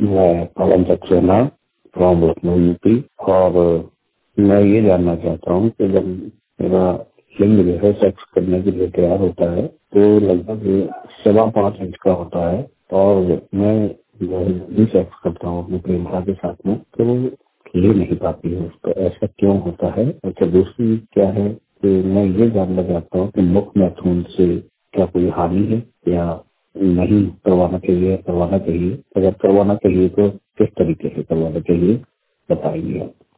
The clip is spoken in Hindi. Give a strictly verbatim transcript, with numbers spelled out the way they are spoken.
मैं पवन सक्सेना फ्रॉम लखनऊ यूपी। और मैं ये जानना चाहता हूँ कि जब मेरा लिंग जो है सेक्स करने के लिए तैयार होता है तो लगभग सवा पाँच इंच का होता है, और मैं जो है भी सेक्स करता हूँ अपनी प्रेमिका के साथ में तो वो ले नहीं पाती है। तो ऐसा क्यों होता है? अच्छा, दूसरी क्या है कि मैं ये जानना चाहता हूँ कि मुख्य मैथुन से क्या कोई हानि है या नहीं करवाना चाहिए, करवाना चाहिए? अगर करवाना चाहिए तो किस तरीके से करवाना चाहिए, बताइए आप।